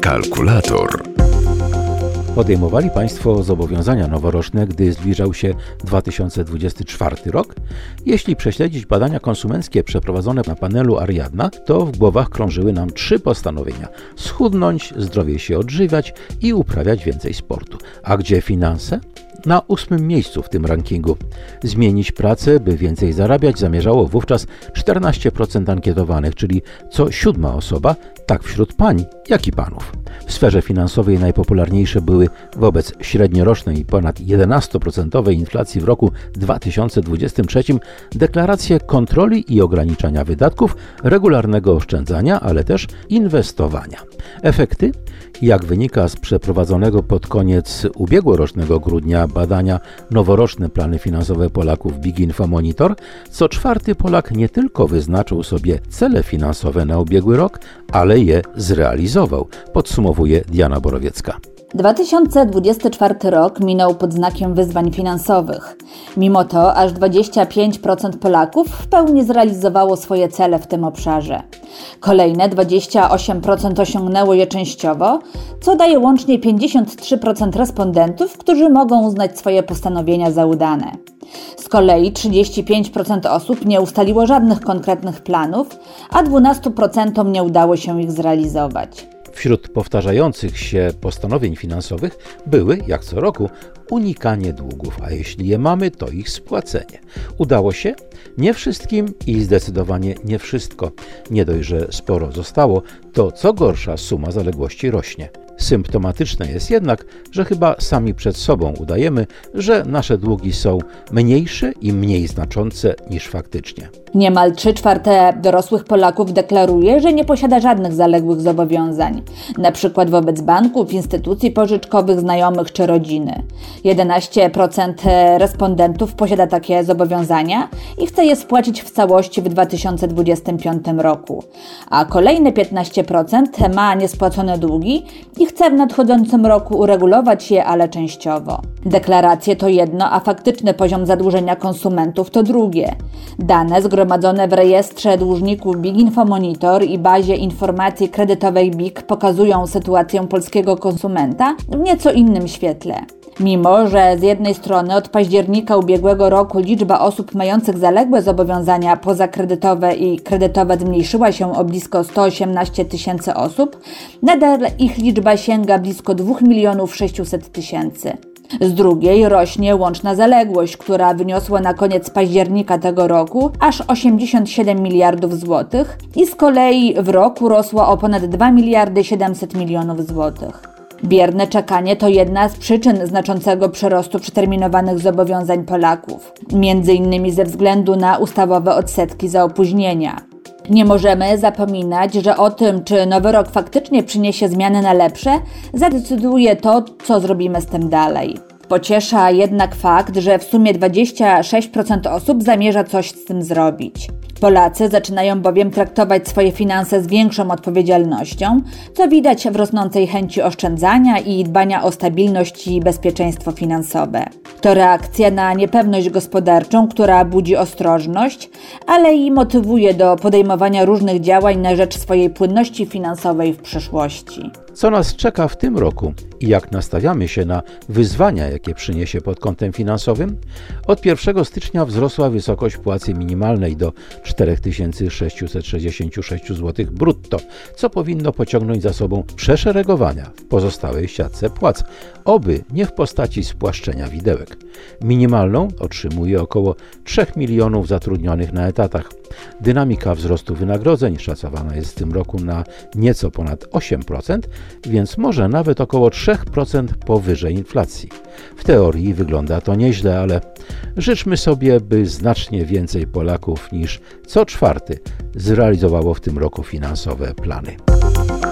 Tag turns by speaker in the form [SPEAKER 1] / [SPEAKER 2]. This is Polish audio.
[SPEAKER 1] Kalkulator.
[SPEAKER 2] Podejmowali Państwo zobowiązania noworoczne, gdy zbliżał się 2024 rok? Jeśli prześledzić badania konsumenckie przeprowadzone na panelu Ariadna, to w głowach krążyły nam 3 postanowienia: schudnąć, zdrowiej się odżywiać i uprawiać więcej sportu. A gdzie finanse? Na 8. miejscu w tym rankingu. Zmienić pracę, by więcej zarabiać, zamierzało wówczas 14% ankietowanych, czyli co 7. osoba, tak wśród pań, jak i panów. W sferze finansowej najpopularniejsze były wobec średniorocznej ponad 11% inflacji w roku 2023 deklaracje kontroli i ograniczania wydatków, regularnego oszczędzania, ale też inwestowania. Efekty? Jak wynika z przeprowadzonego pod koniec ubiegłorocznego grudnia badania Noworoczne plany finansowe Polaków Big Info Monitor, co 4. Polak nie tylko wyznaczył sobie cele finansowe na ubiegły rok, ale je zrealizował, podsumowuje Diana Borowiecka.
[SPEAKER 3] 2024 rok minął pod znakiem wyzwań finansowych. Mimo to aż 25% Polaków w pełni zrealizowało swoje cele w tym obszarze. Kolejne 28% osiągnęło je częściowo, co daje łącznie 53% respondentów, którzy mogą uznać swoje postanowienia za udane. Z kolei 35% osób nie ustaliło żadnych konkretnych planów, a 12% nie udało się ich zrealizować.
[SPEAKER 2] Wśród powtarzających się postanowień finansowych były, jak co roku, unikanie długów, a jeśli je mamy, to ich spłacenie. Udało się? Nie wszystkim i zdecydowanie nie wszystko. Nie dość, że sporo zostało, to co gorsza suma zaległości rośnie. Symptomatyczne jest jednak, że chyba sami przed sobą udajemy, że nasze długi są mniejsze i mniej znaczące niż faktycznie.
[SPEAKER 3] Niemal 3/4 dorosłych Polaków deklaruje, że nie posiada żadnych zaległych zobowiązań, na przykład wobec banków, instytucji pożyczkowych, znajomych czy rodziny. 11% respondentów posiada takie zobowiązania i chce je spłacić w całości w 2025 roku, a kolejne 15% ma niespłacone długi i chce w nadchodzącym roku uregulować je, ale częściowo. Deklaracje to jedno, a faktyczny poziom zadłużenia konsumentów to drugie. Dane zgromadzone w rejestrze dłużników Big Info Monitor i bazie informacji kredytowej BIG pokazują sytuację polskiego konsumenta w nieco innym świetle. Mimo że z jednej strony od października ubiegłego roku liczba osób mających zaległe zobowiązania pozakredytowe i kredytowe zmniejszyła się o blisko 118 000 osób, nadal ich liczba sięga blisko 2 600 000. Z drugiej rośnie łączna zaległość, która wyniosła na koniec października tego roku aż 87 miliardów złotych i z kolei w roku rosła o ponad 2 700 milionów złotych. Bierne czekanie to jedna z przyczyn znaczącego przyrostu przeterminowanych zobowiązań Polaków, między innymi ze względu na ustawowe odsetki za opóźnienia. Nie możemy zapominać, że o tym, czy nowy rok faktycznie przyniesie zmiany na lepsze, zadecyduje to, co zrobimy z tym dalej. Pociesza jednak fakt, że w sumie 26% osób zamierza coś z tym zrobić. Polacy zaczynają bowiem traktować swoje finanse z większą odpowiedzialnością, co widać w rosnącej chęci oszczędzania i dbania o stabilność i bezpieczeństwo finansowe. To reakcja na niepewność gospodarczą, która budzi ostrożność, ale i motywuje do podejmowania różnych działań na rzecz swojej płynności finansowej w przyszłości.
[SPEAKER 2] Co nas czeka w tym roku i jak nastawiamy się na wyzwania, jakie przyniesie pod kątem finansowym? Od 1 stycznia wzrosła wysokość płacy minimalnej do 4666 zł brutto, co powinno pociągnąć za sobą przeszeregowania w pozostałej siatce płac, oby nie w postaci spłaszczenia widełek. Minimalną otrzymuje około 3 milionów zatrudnionych na etatach. Dynamika wzrostu wynagrodzeń szacowana jest w tym roku na nieco ponad 8%, więc może nawet około 3% powyżej inflacji. W teorii wygląda to nieźle, ale życzmy sobie, by znacznie więcej Polaków niż co 4 zrealizowało w tym roku finansowe plany.